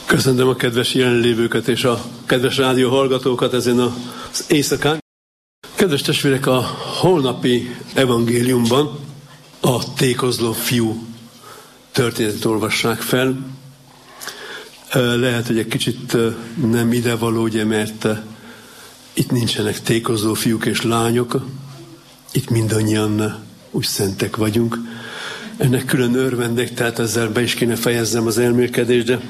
Köszöntöm a kedves jelenlévőket és a kedves rádió hallgatókat ezen az éjszakán. Kedves testvérek, a holnapi evangéliumban a tékozló fiú történetet olvassák fel. Lehet, hogy egy kicsit nem idevaló, ugye, mert itt nincsenek tékozló fiúk és lányok, itt mindannyian úgy szentek vagyunk. Ennek külön örvendek, tehát ezzel be is kéne fejezzem az elmélkedést, de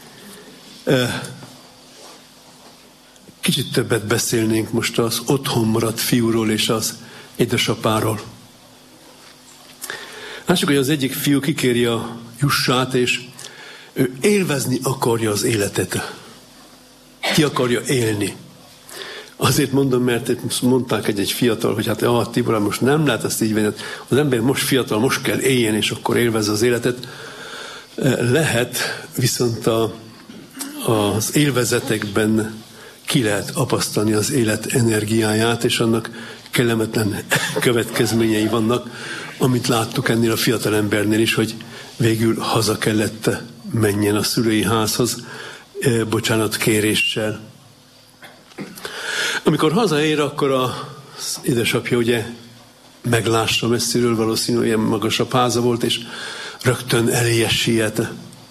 kicsit többet beszélnénk most az otthon maradt fiúról és az édesapáról. Lássuk, hogy az egyik fiú kikéri a jussát, és ő élvezni akarja az életet. Ki akarja élni. Azért mondom, mert mondták egy fiatal, hogy hát Tibor, most nem lehet ezt így venni. Az ember most fiatal, most kell éljen, és akkor élvezze az életet. Lehet, viszont az élvezetekben ki lehet apasztani az élet energiáját, és annak kellemetlen következményei vannak, amit láttuk ennél a fiatal embernél is, hogy végül haza kellett menjen a szülői házhoz bocsánatkéréssel. Amikor hazaér, akkor az édesapja ugye meglássa messziről, valószínűleg ilyen magasabb háza volt, és rögtön eléje siet,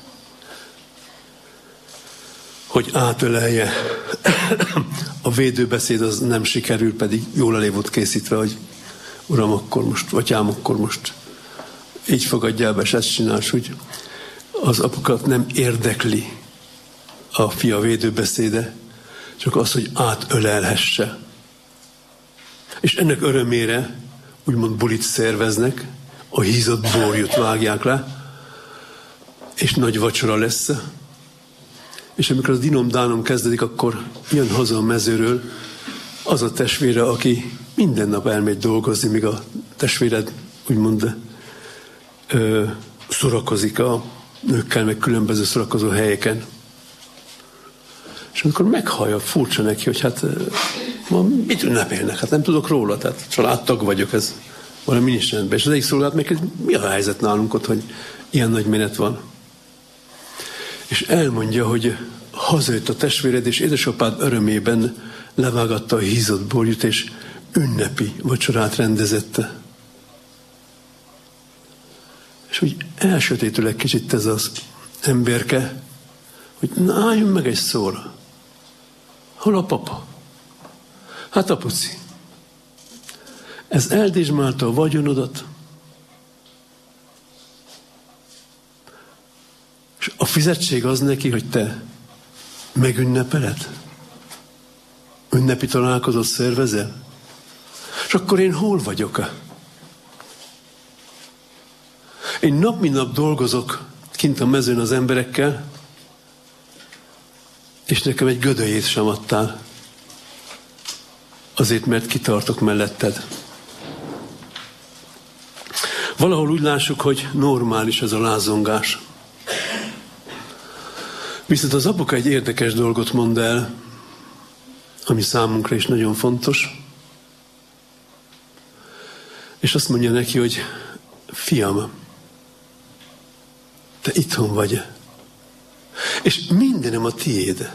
hogy átölelje. A védőbeszéd az nem sikerül, pedig jól elé volt készítve, hogy uram, akkor most, atyám, akkor most így fogadjál be, és ezt csinálsz, hogy az apukat nem érdekli a fia védőbeszéde, csak az, hogy átölelhesse. És ennek örömére úgymond bulit szerveznek, a hízott borjút vágják le, és nagy vacsora lesz. És amikor az dinom-dánom kezdődik, akkor jön haza a mezőről az a testvére, aki minden nap elmegy dolgozni, míg a testvéred úgymond szórakozik a nőkkel, meg különböző szórakozó helyeken. És amikor meghallja, furcsa neki, hogy hát ma mit ünnepelnek? Hát nem tudok róla, tehát családtag vagyok, ez valami nincs rendben. És az egyik szolgálat meg, mi a helyzet nálunk ott, hogy ilyen nagy menet van? És elmondja, hogy hazajött a testvéred, és édesapád örömében levágatta a hízott borjút, és ünnepi vacsorát rendezette. És úgy elsötétül egy kicsit ez az emberke, hogy na, álljunk meg egy szóra. Hol a papa? Hát apuci, ez eldizsmálta a vagyonodat, és a fizetség az neki, hogy te megünnepeled? Ünnepi találkozót szervezel? És akkor én hol vagyok? Én nap mint nap dolgozok kint a mezőn az emberekkel, és nekem egy gödölyét sem adtál. Azért, mert kitartok melletted. Valahol úgy lássuk, hogy normális ez a lázongás. Viszont az apuka egy érdekes dolgot mond el, ami számunkra is nagyon fontos. És azt mondja neki, hogy fiam, te itthon vagy. És mindenem a tiéd.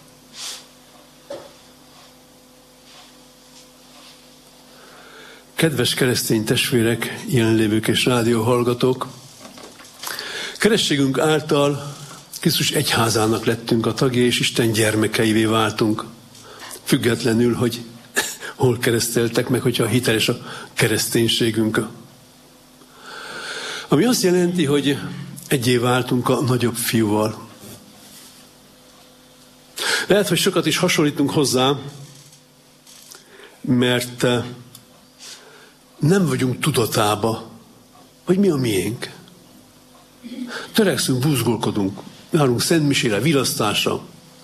Kedves keresztény testvérek, jelenlévők és rádióhallgatók, keresztségünk által Krisztus egyházának lettünk a tagja, és Isten gyermekeivé váltunk. Függetlenül, hogy hol kereszteltek meg, hogyha hiteles a kereszténységünk. Ami azt jelenti, hogy egyé váltunk a nagyobb fiúval. Lehet, hogy sokat is hasonlítunk hozzá, mert nem vagyunk tudatába, hogy mi a miénk. Törekszünk, buzgolkodunk, járunk szentmisére, vilasztásra,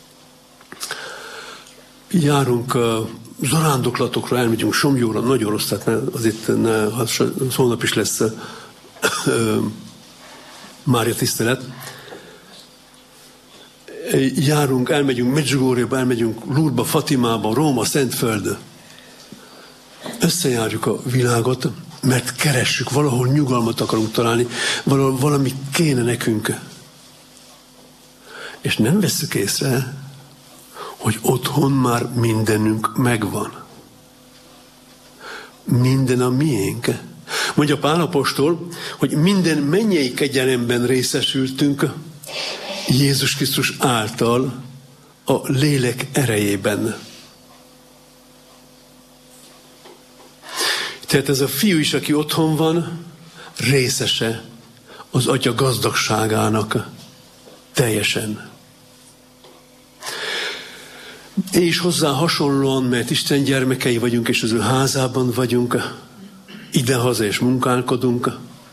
járunk zarándoklatokra, elmegyünk Somlyóra, nagyon rossz, tehát azért holnap is lesz Mária tisztelet. Járunk, elmegyünk Medjugorjéba, elmegyünk Lourdesba, Fatimába, Róma, Szentföld. Összejárjuk a világot, mert keressük, valahol nyugalmat akarunk találni, valami kéne nekünk. És nem vesszük észre, hogy otthon már mindenünk megvan. Minden a miénk. Mondja Pál apostol, hogy minden mennyei kegyelemben részesültünk Jézus Krisztus által a lélek erejében. Tehát ez a fiú is, aki otthon van, részese az Atya gazdagságának teljesen. És hozzá hasonlóan, mert Isten gyermekei vagyunk, és az ő házában vagyunk, idehaza és munkálkodunk,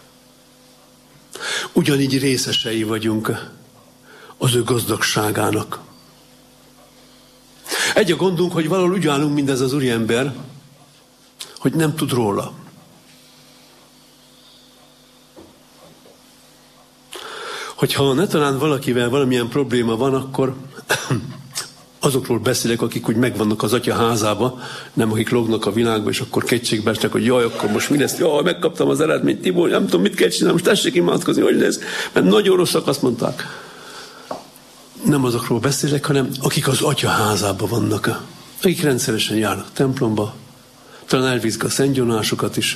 ugyanígy részesei vagyunk az ő gazdagságának. Egy a gondunk, hogy valahol úgy állunk, mint ez az úriember, hogy nem tud róla. Hogyha netalán valakivel valamilyen probléma van, akkor azokról beszélek, akik úgy megvannak az Atya házába, nem akik lognak a világba, és akkor kétségbe esnek, hogy jaj, akkor most mi lesz? Jaj, megkaptam az eredményt, Tibor, nem tudom, mit kell csinálni, most tessék imádkozni, hogy lesz, mert nagyon rosszak, azt mondták. Nem azokról beszélek, hanem akik az Atya házába vannak, akik rendszeresen járnak templomba, talán elvizsgálják a szentgyonásokat is.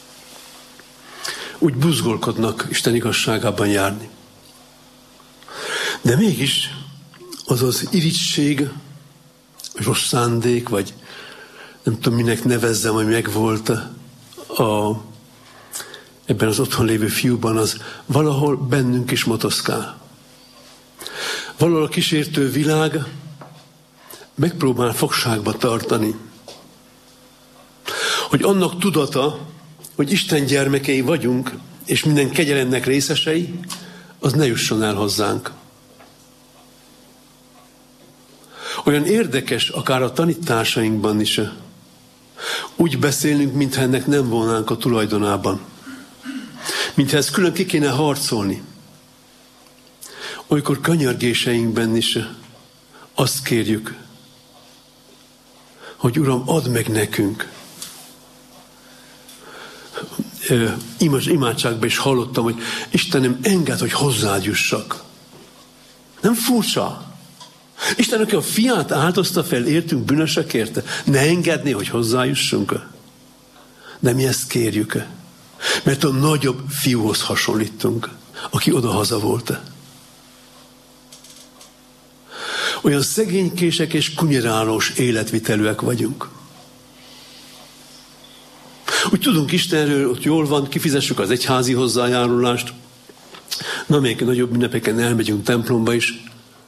Úgy buzgolkodnak Isten igazságában járni. De mégis az az irigység, rossz szándék, vagy nem tudom, minek nevezzem, hogy megvolt ebben az otthon lévő fiúban, az valahol bennünk is motoszkál. Valahol a kísértő világ megpróbál fogságba tartani. Hogy annak tudata, hogy Isten gyermekei vagyunk, és minden kegyelemnek részesei, az ne jusson el hozzánk. Olyan érdekes, akár a tanításainkban is, úgy beszélünk, mintha ennek nem volnánk a tulajdonában. Mintha ezt külön ki kéne harcolni. Olykor könyörgéseinkben is azt kérjük, hogy Uram, add meg nekünk. Imádságban is hallottam, hogy Istenem, engedd, hogy hozzád jussak. Nem furcsa? Isten, aki a fiát áldozta fel, értünk bűnösekért, ne engedni, hogy hozzájussunk. De mi ezt kérjük, mert a nagyobb fiúhoz hasonlítunk, aki odahaza volt. Olyan szegénykések és kunyirálós életvitelűek vagyunk. Úgy tudunk Istenről, ott jól van, kifizessük az egyházi hozzájárulást, na még nagyobb ünnepeken elmegyünk templomba is,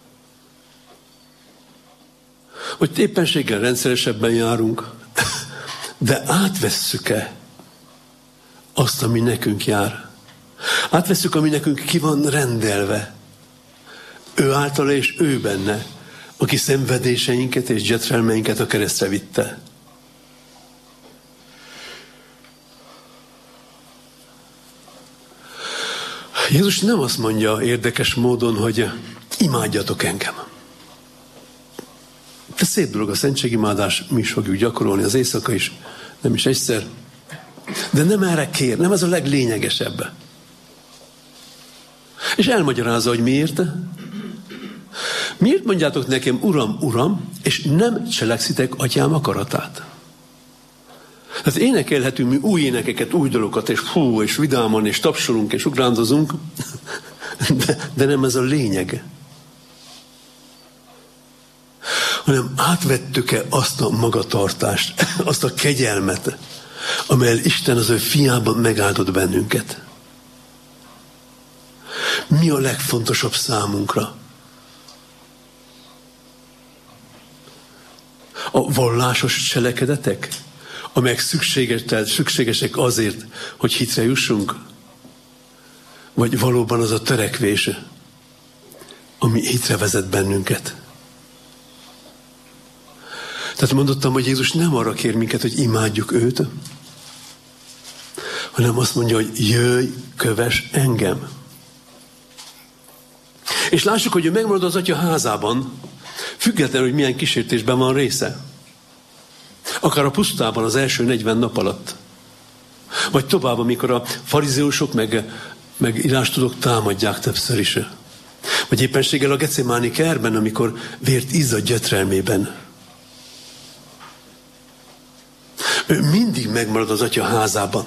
hogy éppenséggel rendszeresebben járunk, de átvesszük-e azt, ami nekünk jár? Átvesszük, ami nekünk ki van rendelve. Ő általa és ő benne, aki szenvedéseinket és gyötrelmeinket a keresztre vitte. Jézus nem azt mondja érdekes módon, hogy imádjatok engem. De szép dolog a szentségimádás, mi is fogjuk gyakorolni az éjszaka is, nem is egyszer. De nem erre kér, nem ez a leglényegesebb. És elmagyarázza, hogy miért. Miért mondjátok nekem, Uram, Uram, és nem cselekszitek Atyám akaratát? Tehát énekelhetünk mi új énekeket, új dalokat, és hú, és vidáman, és tapsolunk, és ugrándozunk, de nem ez a lényeg. Hanem átvettük-e azt a magatartást, azt a kegyelmet, amelyel Isten az ő fiában megáldott bennünket. Mi a legfontosabb számunkra? A vallásos cselekedetek, amelyek szükségesek azért, hogy hitre jussunk? Vagy valóban az a törekvés, ami hitre vezet bennünket? Tehát mondottam, hogy Jézus nem arra kér minket, hogy imádjuk őt, hanem azt mondja, hogy jöjj, kövess engem. És lássuk, hogy ő megmarad az Atya házában, függetlenül, hogy milyen kísértésben van része. Akár a pusztában az első 40 nap alatt. Vagy tovább, amikor a farizeusok meg írástudók támadják többször is. Vagy éppenséggel a Gecsemáni kertben, amikor vért izzad gyötrelmében. Ő mindig megmarad az Atya házában.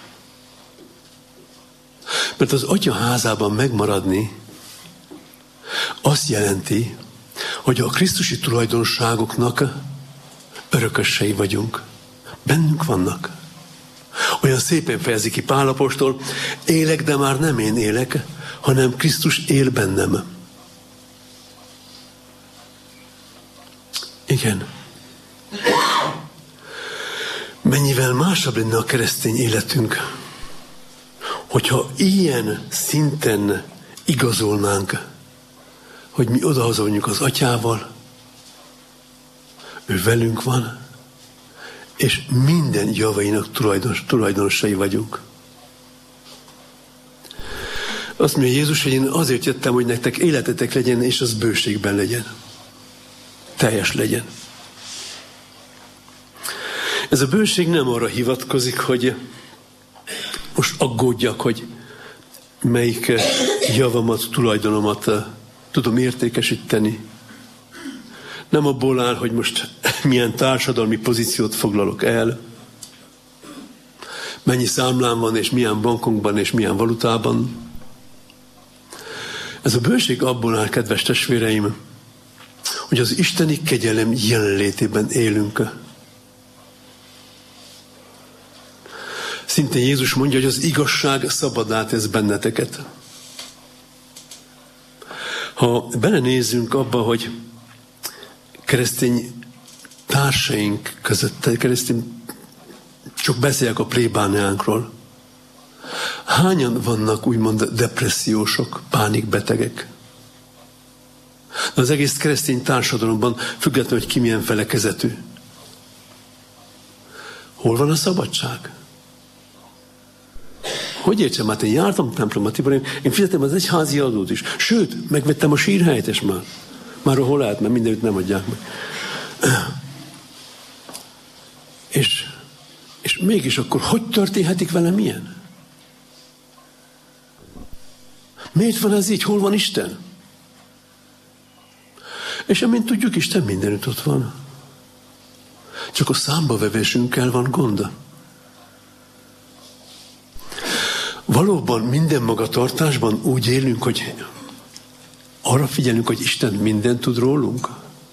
Mert az Atya házában megmaradni azt jelenti, hogy a krisztusi tulajdonságoknak örökösei vagyunk. Bennünk vannak. Olyan szépen fejezi ki Pál apostol, élek, de már nem én élek, hanem Krisztus él bennem. Igen. Mennyivel másabb lenne a keresztény életünk, hogyha ilyen szinten igazolnánk, hogy mi odahazonjuk az Atyával, ő velünk van, és minden javainak tulajdonosai vagyunk. Azt mondja Jézus, hogy én azért jöttem, hogy nektek életetek legyen, és az bőségben legyen. Teljes legyen. Ez a bőség nem arra hivatkozik, hogy most aggódjak, hogy melyik javamat, tulajdonomat tudom értékesíteni. Nem abból áll, hogy most milyen társadalmi pozíciót foglalok el, mennyi számlám van, és milyen bankunkban, és milyen valutában. Ez a bőség abból áll, kedves testvéreim, hogy az isteni kegyelem jelenlétében élünk. Szintén Jézus mondja, hogy az igazság szabaddá tesz benneteket. Ha belenézzünk abba, hogy keresztény társaink között, keresztény, csak beszéljek a plébániánkról, hányan vannak úgymond depressziósok, pánikbetegek? De az egész keresztény társadalomban, függetlenül, hogy ki milyen felekezetű. Hol van a szabadság? Hogy értsem? Hát én jártam templomba, Tibor, én fizetem az egyházi adót is. Sőt, megvettem a sírhelyet is már. Már hol lehet, mert mindenütt nem adják meg. És mégis akkor hogy történhetik velem ilyen? Miért van ez így? Hol van Isten? És amint tudjuk, Isten mindenütt ott van. Csak a számbavevésünkkel van gond. Valóban minden magatartásban úgy élünk, hogy arra figyelünk, hogy Isten mindent tud rólunk?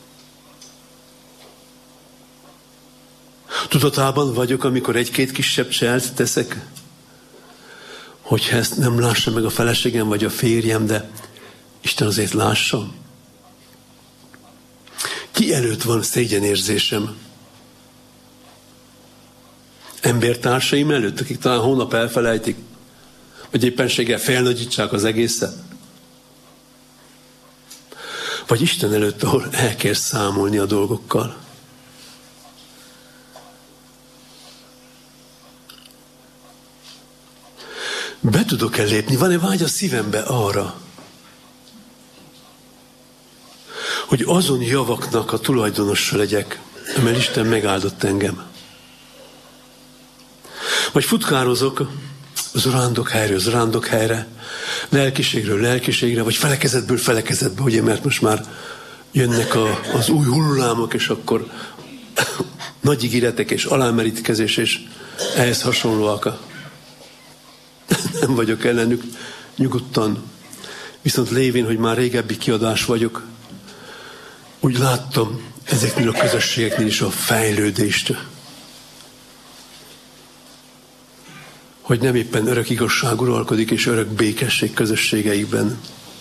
Tudatában vagyok, amikor egy-két kisebb cselt teszek, hogyha ezt nem lássa meg a feleségem vagy a férjem, de Isten azért lássa. Ki előtt van szégyenérzésem? Embertársaim előtt, akik talán hónap elfelejtik, vagy éppenséggel felnagyítsák az egészet? Vagy Isten előtt, ahol el kell számolni a dolgokkal? Be tudok-e lépni? Van-e vágy a szívembe arra, hogy azon javaknak a tulajdonosa legyek, mert Isten megáldott engem? Vagy futkározok az zarándokhelyre, lelkiségről lelkiségre, vagy felekezetből felekezetbe, ugye, mert most már jönnek az új hullámok, és akkor nagy ígéretek és alámerítkezés, és ehhez hasonlóak. Nem vagyok ellenük, nyugodtan. Viszont lévén, hogy már régebbi kiadás vagyok, úgy láttam ezeknél a közösségeknél is a fejlődést. Hogy nem éppen örök igazság uralkodik, és örök békesség közösségeikben.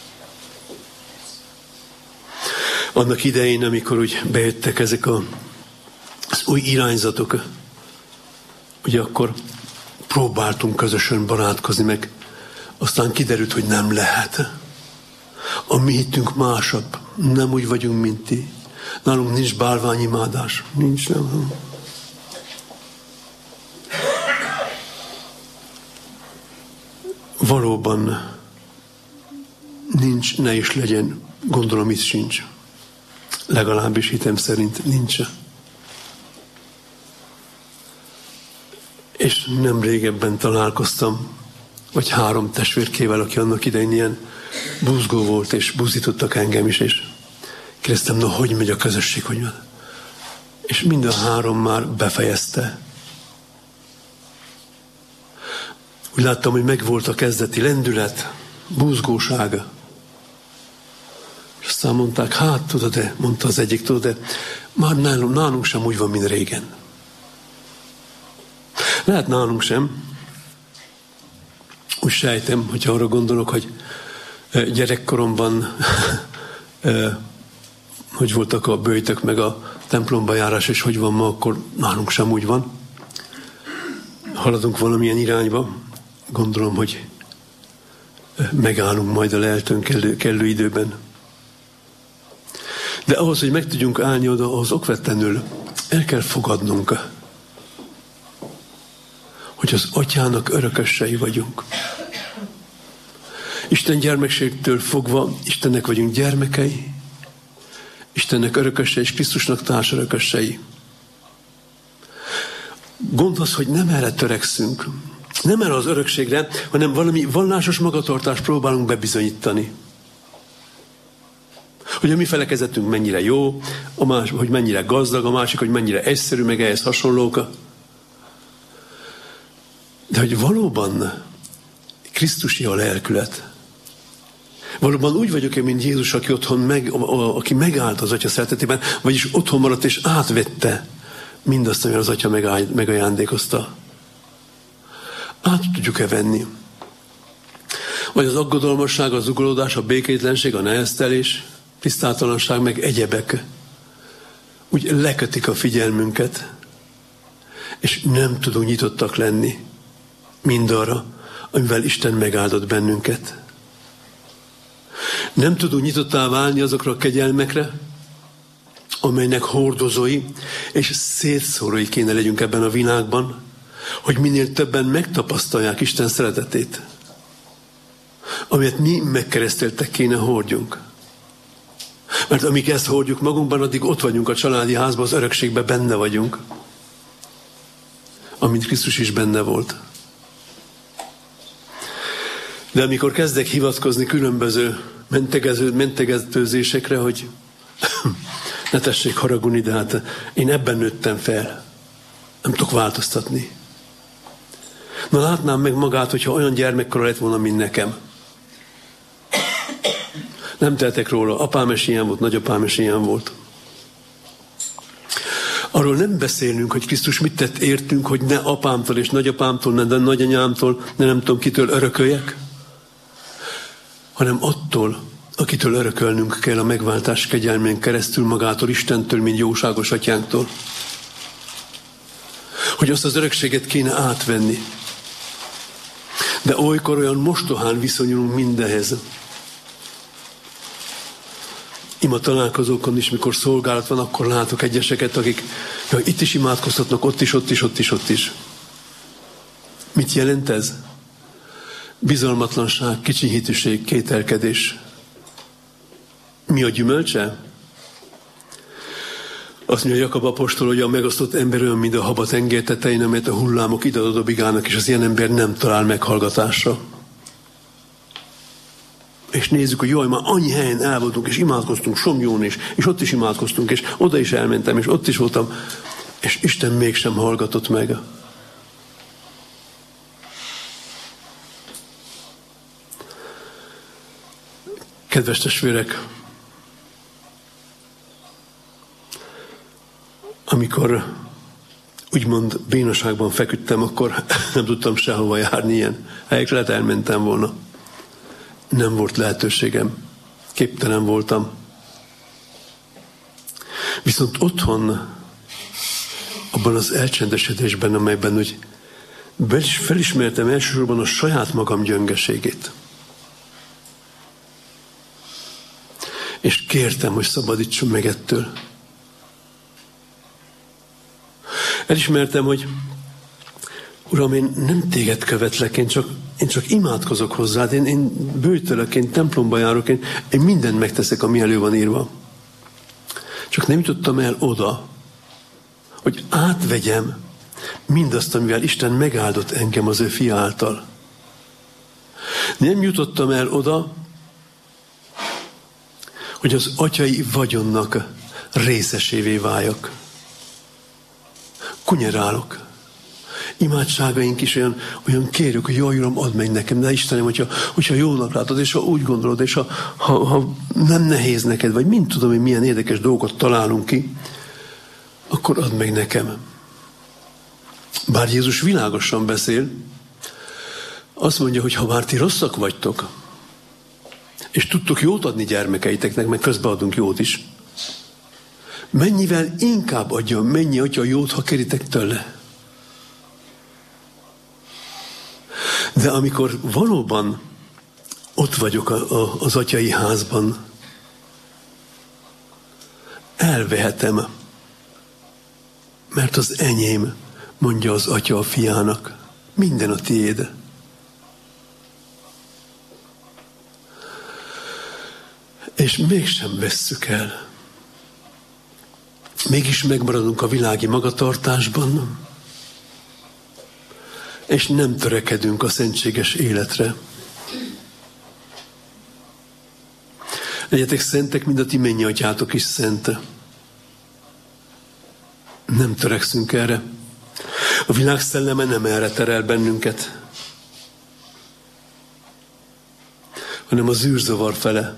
Annak idején, amikor úgy bejöttek ezek az új irányzatok, ugye akkor próbáltunk közösen barátkozni, meg aztán kiderült, hogy nem lehet. A mi hitünk másabb. Nem úgy vagyunk, mint ti. Nálunk nincs bálványimádás. Nincs, nem. Valóban nincs, ne is legyen, gondolom itt sincs. Legalábbis hitem szerint nincs. És nem régebben találkoztam vagy 3 testvérkével, aki annak idején ilyen buzgó volt, és buzdítottak engem is, és kérdeztem, no, hogy megy a közösség, hogy van? És mind a 3 már befejezte. Úgy láttam, hogy megvolt a kezdeti lendület, buzgósága. És aztán mondták, hát tudod-e, mondta az egyik, tudod-e, már nálunk sem úgy van, mint régen. Lehet nálunk sem. Úgy sejtem, hogyha arra gondolok, hogy gyerekkoromban hogy voltak a böjtök, meg a templomba járás, és hogy van ma, akkor nálunk sem úgy van. Haladunk valamilyen irányba. Gondolom, hogy megállunk majd a leltőn kellő időben. De ahhoz, hogy meg tudjunk állni oda, ahhoz okvetlenül el kell fogadnunk, hogy az Atyának örökösei vagyunk. Isten gyermekségtől fogva Istennek vagyunk gyermekei, Istennek örökösei és Krisztusnak társörökösei. Gond az, hogy nem erre törekszünk, nem erre az örökségre, hanem valami vallásos magatartást próbálunk bebizonyítani. Hogy a mi felekezetünk mennyire jó, a másik, hogy mennyire gazdag, a másik, hogy mennyire egyszerű, meg ehhez hasonlók. De hogy valóban Krisztusi a lelkület. Valóban úgy vagyok én, mint Jézus, aki otthon aki megállt az Atya szeretetében, vagyis otthon maradt és átvette mindazt, ami az Atya megajándékozta. Át tudjuk-e venni? Vagy az aggodalmasság, az zugolódás, a békétlenség, a neheztelés, tisztátalanság, meg egyebek úgy lekötik a figyelmünket, és nem tudunk nyitottak lenni mindarra, amivel Isten megáldott bennünket. Nem tudunk nyitottá válni azokra a kegyelmekre, amelynek hordozói és szétszórói kéne legyünk ebben a világban, hogy minél többen megtapasztalják Isten szeretetét, amelyet mi megkereszteltek kéne hordjunk. Mert amíg ezt hordjuk magunkban, addig ott vagyunk a családi házban, az örökségben benne vagyunk, amint Krisztus is benne volt. De amikor kezdek hivatkozni különböző mentegetőzésekre, hogy ne tessék haragudni, de hát én ebben nőttem fel. Nem tudok változtatni. Na látnám meg magát, hogyha olyan gyermekkora lett volna, mint nekem. Nem tehetek róla. Apám is ilyen volt, nagyapám is ilyen volt. Arról nem beszélünk, hogy Krisztus mit tett értünk, hogy ne apámtól és nagyapámtól, ne nagyanyámtól, ne nem tudom kitől örököljek, hanem attól, akitől örökölnünk kell a megváltás kegyelmén keresztül, magától, Istentől, mint jóságos atyánktól. Hogy azt az örökséget kéne átvenni. De olykor olyan mostohán viszonyulunk mindenhez. Ima találkozókon is, mikor szolgálat van, akkor látok egyeseket, akik itt is imádkoztatnak, ott is. Mit jelent ez? Bizalmatlanság, kicsinyhítőség, kételkedés. Mi a gyümölcse? Azt mondja Jakab apostol, hogy a megosztott ember olyan, mint a haba tenger tetején, amelyet a hullámok ide-oda dobigálnak, és az ilyen ember nem talál meghallgatásra. És nézzük, hogy jaj, már annyi helyen el voltunk, és imádkoztunk Somjón is, és ott is imádkoztunk, és oda is elmentem, és ott is voltam, és Isten mégsem hallgatott meg. Kedves testvérek, amikor úgymond bénaságban feküdtem, akkor nem tudtam sehova járni ilyen helyekre, lehet elmentem volna. Nem volt lehetőségem. Képtelen voltam. Viszont otthon, abban az elcsendesedésben, amelyben úgy felismertem elsősorban a saját magam gyöngeségét. És kértem, hogy szabadítson meg ettől. Elismertem, hogy Uram, én nem téged követlek, én csak imádkozok hozzád, én bőjtölök, én templomba járok, én mindent megteszek, ami elő van írva. Csak nem jutottam el oda, hogy átvegyem mindazt, amivel Isten megáldott engem az ő fia által. Nem jutottam el oda, hogy az atyai vagyonnak részesévé váljak. Kunyerálok. Imádságaink is olyan kérjük, hogy jaj, Uram, add meg nekem, de Istenem, hogyha jónak látod, és ha úgy gondolod, és ha nem nehéz neked, vagy mind tudom, hogy milyen érdekes dolgokat találunk ki, akkor add meg nekem. Bár Jézus világosan beszél, azt mondja, hogy ha már ti rosszak vagytok, és tudtok jót adni gyermekeiteknek, meg közben adunk jót is, mennyivel inkább adja mennyi atya jót, ha kéritek tőle. De amikor valóban ott vagyok az atyai házban, elvehetem, mert az enyém, mondja az atya a fiának, minden a tiéd. És mégsem vesszük el. Mégis megmaradunk a világi magatartásban, és nem törekedünk a szentséges életre. Legyetek szentek, mint a ti mennyi atyátok is szent. Nem törekszünk erre. A világ szelleme nem erre terel bennünket, hanem az űrzavar fele.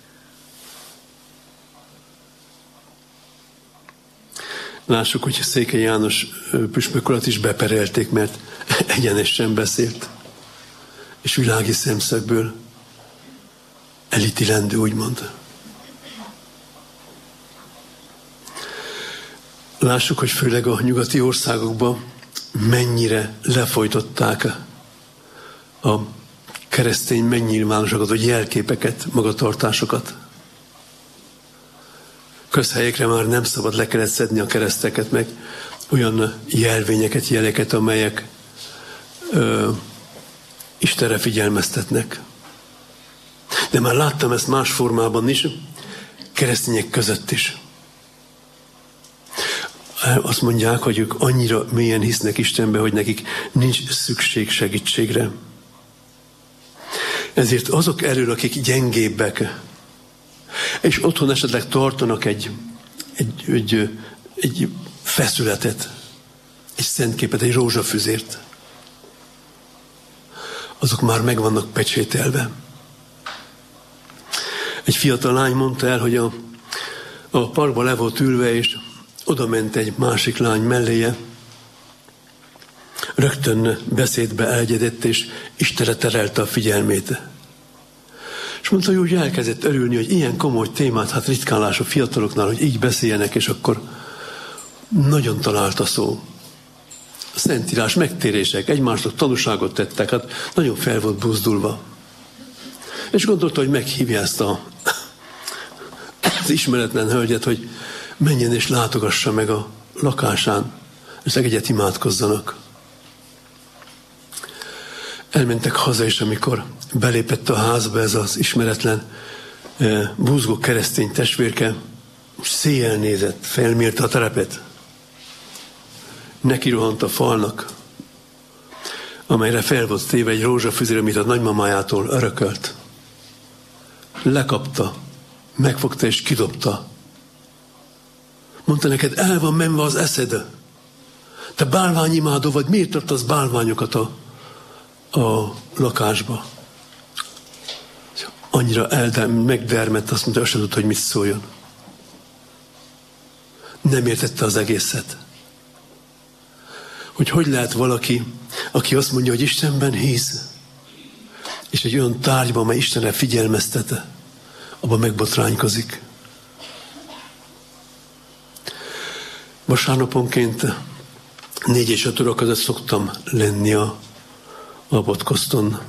Lássuk, hogy Székely János püspök urat is beperelték, mert egyenesen beszélt, és világi szemszögből elítélendő, úgymond. Lássuk, hogy főleg a nyugati országokban mennyire lefolytották a keresztény megnyilvánulásokat, vagy jelképeket, magatartásokat. Közhelyekre már nem szabad, le kellett szedni a kereszteket, meg olyan jelvényeket, jeleket, amelyek Istenre figyelmeztetnek. De már láttam ezt más formában is, keresztények között is. Azt mondják, hogy ők annyira mélyen hisznek Istenbe, hogy nekik nincs szükség segítségre. Ezért azok elől, akik gyengébbek, és otthon esetleg tartanak egy feszületet, egy szentképet, egy rózsafüzért, azok már meg vannak pecsételve. Egy fiatal lány mondta el, hogy a parkban le volt ülve, és oda ment egy másik lány melléje, rögtön beszédbe elegyedett, és Istenre terelte a figyelmét. És mondta, hogy úgy elkezdett örülni, hogy ilyen komoly témát, hát ritkálás a fiataloknál, hogy így beszéljenek, és akkor nagyon talált a szó. A Szentírás, megtérések, egymásnak tanúságot tettek, hát nagyon fel volt buzdulva. És gondolta, hogy meghívja ezt az ismeretlen hölgyet, hogy menjen és látogassa meg a lakásán, és egyet imádkozzanak. Elmentek haza, és amikor belépett a házba ez az ismeretlen, buzgó keresztény testvérke, széjjel nézett, felmérte a terepet. Neki rohant a falnak, amelyre fel volt téve egy rózsafüzér, amit a nagymamájától örökölt. Lekapta, megfogta és kidobta. Mondta, neked el van menve az eszed. Te bálványimádó vagy, miért tartasz bálványokat a lakásba? Annyira megdermedt, azt mondta, azt sem tudta, hogy mit szóljon. Nem értette az egészet. Hogy lehet valaki, aki azt mondja, hogy Istenben hisz, és egy olyan tárgyban, amely Istenre figyelmeztet, abban megbotránykozik. Vasárnaponként 4 és 5 óra között szoktam lenni a Podcasten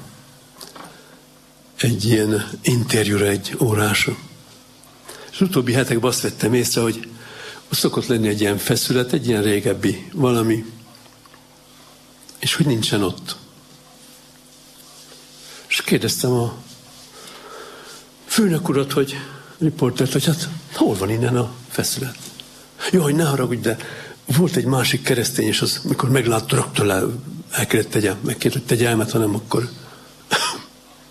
egy ilyen interjúra, egy órásra. És utóbbi hetekben azt vettem észre, hogy szokott lenni egy ilyen feszület, egy ilyen régebbi valami, és hogy nincsen ott. És kérdeztem a főnök urat, hogy riportert, hogy hát hol van innen a feszület? Jó, hogy ne haragudj, de volt egy másik keresztény, és az, mikor meglátta, rögtön el kellett tegye, megkért, hogy tegye elmet, hanem akkor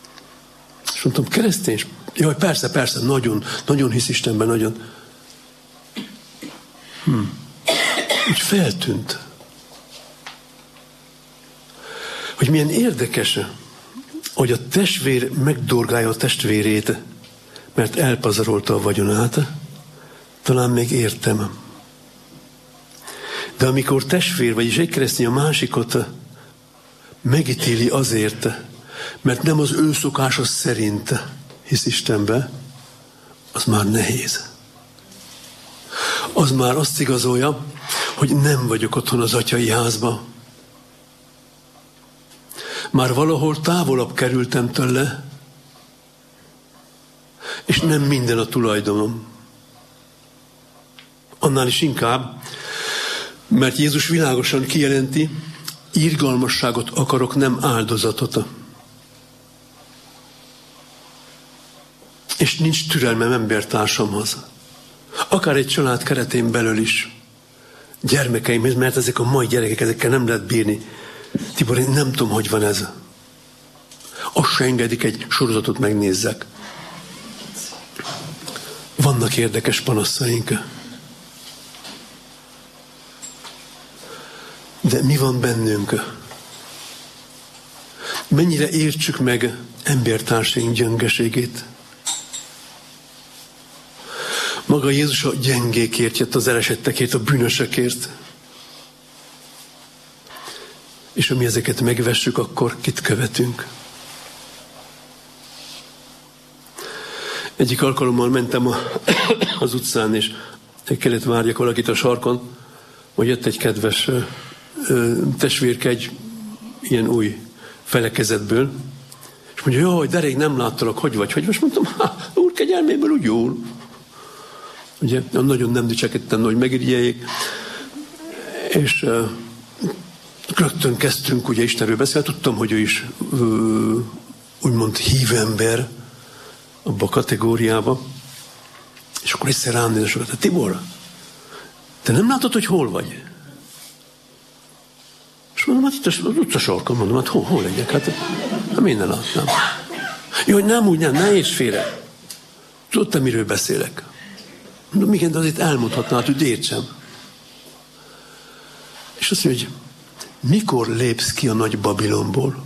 mondtam, keresztény? Jaj, persze, nagyon, nagyon hisz Istenben, nagyon. Úgy feltűnt, hogy milyen érdekes, hogy a testvér megdorgálja a testvérét, mert elpazarolta a vagyonát, talán még értem. De amikor testvér, vagyis egy keresztény a másikot megítéli azért, mert nem az ő szokása szerint hisz Istenbe, az már nehéz. Az már azt igazolja, hogy nem vagyok otthon az atyai házba. Már valahol távolabb kerültem tőle, és nem minden a tulajdonom. Annál is inkább, mert Jézus világosan kijelenti, irgalmasságot akarok, nem áldozatot. És nincs türelmem embertársamhoz. Akár egy család keretén belül is. Gyermekeimhez, mert ezek a mai gyerekek, ezekkel nem lehet bírni. Tibor, én nem tudom, hogy van ez. Azt se engedik, egy sorozatot megnézzek. Vannak érdekes panaszaink. De mi van bennünk? Mennyire értsük meg embertársaink gyöngeségét? Maga Jézus a gyengékért jött, az elesettekért, a bűnösökért. És ha mi ezeket megvessük, akkor kit követünk? Egyik alkalommal mentem az utcán, és kellett várjak valakit a sarkon, hogy jött egy kedves testvérke egy ilyen új felekezetből, és mondja, jaj, de rég nem láttalak, hogy vagy? Most mondtam, úr kegyelméből úgy jól. Ugye, nagyon nem dicsekedtem, hogy megirigyeljék, és rögtön kezdtünk ugye Istenről beszélni, tudtam, hogy ő is úgymond hívember abba a kategóriába, és akkor egyszer rám nézett sokat, Tibor, te nem látod, hogy hol vagy? És mondom, hát itt az utca sarkon, mondom, hát hol legyek? Hát én nem látnám. Jó, hogy nem úgy, ne érts félre. Tudod te, miről beszélek? Mondom, igen, de azért elmondhatnád, hogy értsem. És azt mondja, hogy mikor lépsz ki a nagy Babilonból?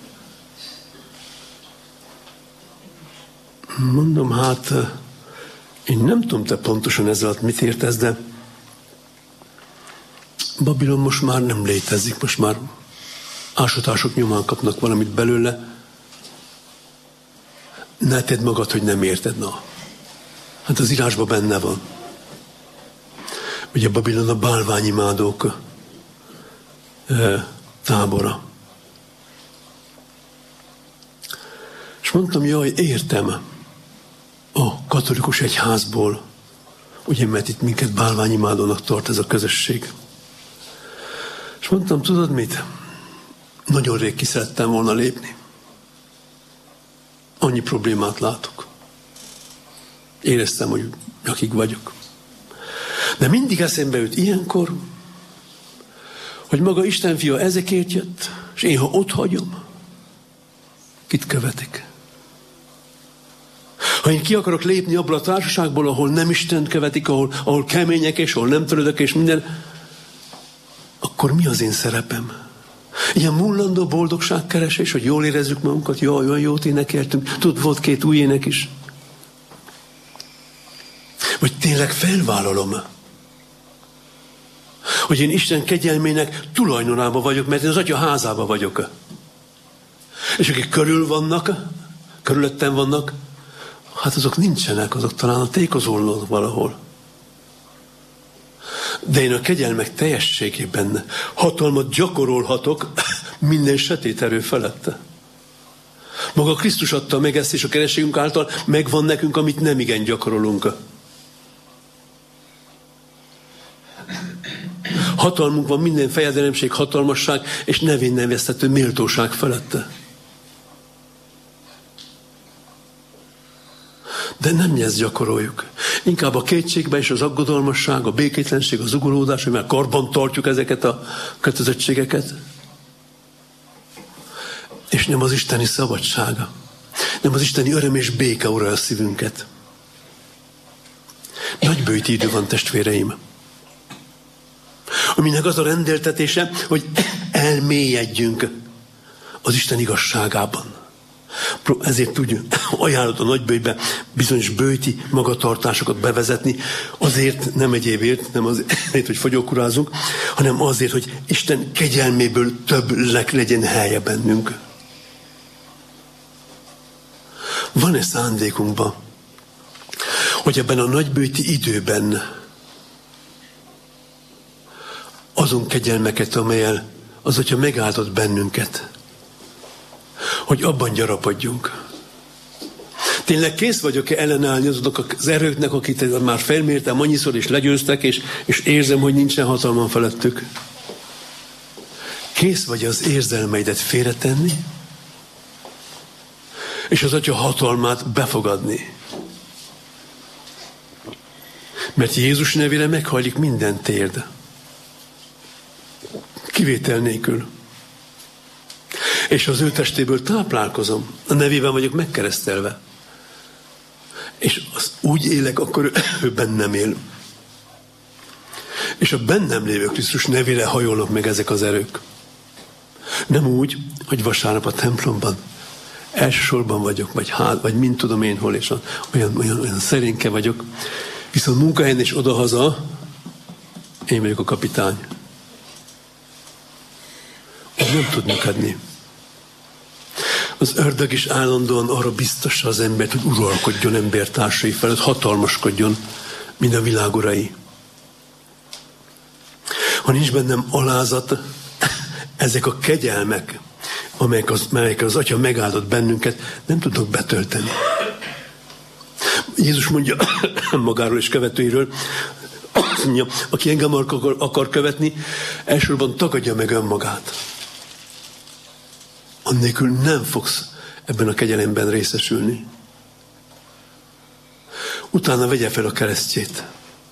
Mondom, hát én nem tudom, te pontosan ezzel alatt mit értesz, de Babilon most már nem létezik, most már ásatások nyomán kapnak valamit belőle. Ne tedd magad, hogy nem érted, na. Hát az írásban benne van. Ugye Babilon a bálványimádók tábora. És mondtam, jaj, értem a katolikus egyházból, ugye, mert itt minket bálványimádónak tart ez a közösség. És mondtam, tudod mit? Nagyon rég ki szerettem volna lépni. Annyi problémát látok. Éreztem, hogy akik vagyok. De mindig eszembe jut ilyenkor, hogy maga Isten fia ezekért jött, és én, ha ott hagyom, kit követik? Ha én ki akarok lépni abból a társaságból, ahol nem Istent követik, ahol kemények, és ahol nem törődök, és minden, akkor mi az én szerepem? Ilyen mullandó boldogságkeresés, hogy jól érezzük magunkat, jaj, olyan jót énekeltünk, tudod, volt 2 új ének is. Vagy tényleg felvállalom, hogy én Isten kegyelmének tulajdonában vagyok, mert én az Atya házában vagyok. És akik körülöttem vannak, hát azok nincsenek, azok talán a tékozolnak valahol. De én a kegyelmek teljességében hatalmat gyakorolhatok minden sötét erő felette. Maga Krisztus adta meg ezt, és a kerességünk által megvan nekünk, amit nem igen gyakorolunk. Hatalmunk van minden fejedelemség, hatalmasság és nevén neveztető méltóság felette. De nem ezt gyakoroljuk. Inkább a kétségbe és az aggodalmasság, a békétlenség, az ugolódás, hogy már karban tartjuk ezeket a kötözöttségeket. És nem az isteni szabadsága. Nem az isteni öröm és béke uralja a szívünket. Nagybőti idő van, testvéreim, aminek az a rendeltetése, hogy elmélyedjünk az Isten igazságában. Ezért úgy ajánlott a nagybőjtbe bizonyos bőti magatartásokat bevezetni, azért, nem egyébért, nem azért, hogy fogyókurázunk, hanem azért, hogy Isten kegyelméből többnek legyen helye bennünk. Van-e szándékunkban, hogy ebben a nagybőti időben azon kegyelmeket, amelyel az Atya megáldott bennünket, hogy abban gyarapodjunk. Tényleg kész vagyok-e ellenállni azoknak az erőknek, akik már felmértem annyiszor, és legyőztek, és érzem, hogy nincsen hatalmam felettük? Kész vagy az érzelmeidet félretenni, és az Atya hatalmát befogadni? Mert Jézus nevére meghajlik minden térd. Kivétel nélkül. És az ő testéből táplálkozom. A nevében vagyok megkeresztelve. És az úgy élek, akkor ő bennem él. És a bennem lévő Krisztus nevére hajolnak meg ezek az erők. Nem úgy, hogy vasárnap a templomban elsősorban vagyok, vagy mint tudom én hol, és olyan szerénke vagyok. Viszont munkahelyen és odahaza én vagyok a kapitány. Úgy nem tud működni. Az ördög is állandóan arra biztossa az embert, hogy uralkodjon embertársai felett, hatalmaskodjon, mint a világ urai. Ha nincs bennem alázat, ezek a kegyelmek, amelyek az Atya megáldott bennünket, nem tudok betölteni. Jézus mondja magáról és követőiről, azt mondja, aki engem akar követni, elsősorban tagadja meg önmagát. Annélkül nem fogsz ebben a kegyelemben részesülni. Utána vegye fel a keresztjét.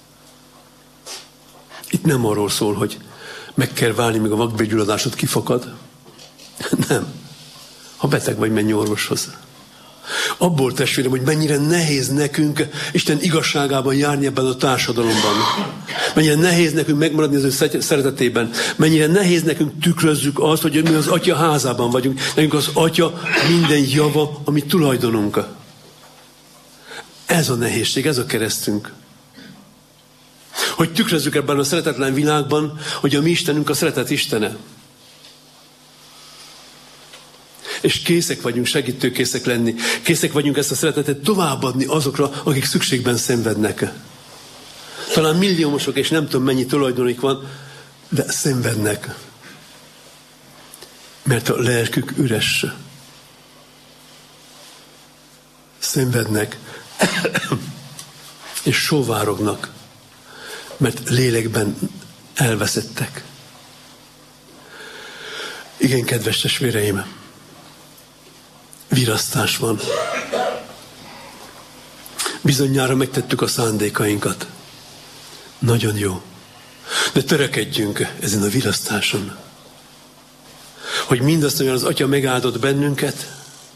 Itt nem arról szól, hogy meg kell válni, míg a vakbélgyulladásod kifakad. Nem. Ha beteg vagy, menj orvoshoz. Abból, testvérem, hogy mennyire nehéz nekünk Isten igazságában járni ebben a társadalomban. Mennyire nehéz nekünk megmaradni az ő szeretetében. Mennyire nehéz nekünk tükrözzük azt, hogy mi az Atya házában vagyunk. Nekünk az Atya minden java, ami tulajdonunk. Ez a nehézség, ez a keresztünk. Hogy tükrözzük ebben a szeretetlen világban, hogy a mi Istenünk a szeretet Istene. És készek vagyunk segítőkészek lenni. Készek vagyunk ezt a szeretetet továbbadni azokra, akik szükségben szenvednek. Talán milliómosok, és nem tudom mennyi tulajdonik van, de szenvednek. Mert a lelkük üres. Szenvednek. És sóvárognak. Mert lélekben elveszettek. Igen, kedves testvéreim, virasztás van. Bizonyára megtettük a szándékainkat. Nagyon jó. De törekedjünk ezen a virasztáson. Hogy mindazt, amivel az Atya megáldott bennünket,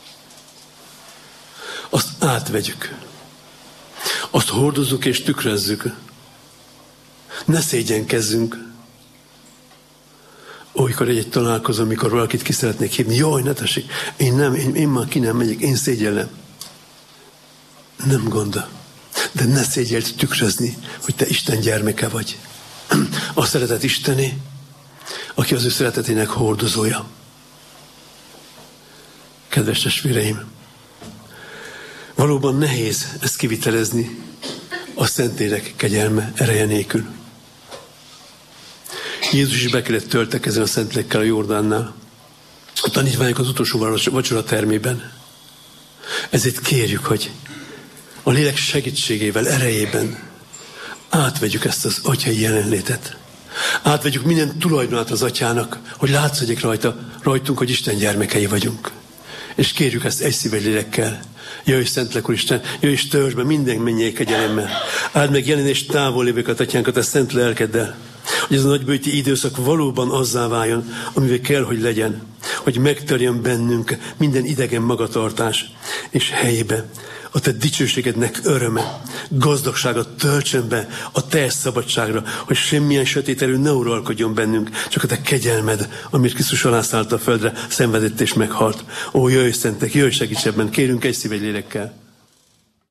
azt átvegyük. Azt hordozzuk és tükrözzük. Ne szégyenkezzünk. Olykor egy találkozom, amikor valakit ki szeretnék hívni. Jaj, ne tessék, én már ki nem megyek, én szégyellem. Nem gond. De ne szégyeld tükrözni, hogy te Isten gyermeke vagy. A szeretet Istené, aki az ő szeretetének hordozója. Kedves testvéreim, valóban nehéz ezt kivitelezni a Szentlélek kegyelme ereje nélkül. Jézus is be kellett töltekezni a Szentlélekkel a Jordánnál. A tanítványok az utolsó vacsora termében. Ezért kérjük, hogy a lélek segítségével, erejében átvegyük ezt az atyai jelenlétet. Átvegyük minden tulajdonát az Atyának, hogy látszódjék rajtunk, hogy Isten gyermekei vagyunk. És kérjük ezt egy szív, egy lélekkel. Jöjj, Szentlélek Úr Isten, jöjj és töltsd be minden mennyei kegyelemmel. Áld meg jelen és távol lévőket, Atyánkat, a szent lelkeddel. Hogy ez a nagybőti időszak valóban azzá váljon, amivel kell, hogy legyen. hogy megtörjön bennünk minden idegen magatartás, és helyébe a te dicsőségednek öröme, gazdagságot töltsön be a teljes szabadságra, hogy semmilyen sötét erő ne uralkodjon bennünk, csak a te kegyelmed, amit Krisztus alá szállt a földre, szenvedett és meghalt. Ó, jöjj szentek, jöjj segíts ebben, kérünk egy szív, egy lélekkel.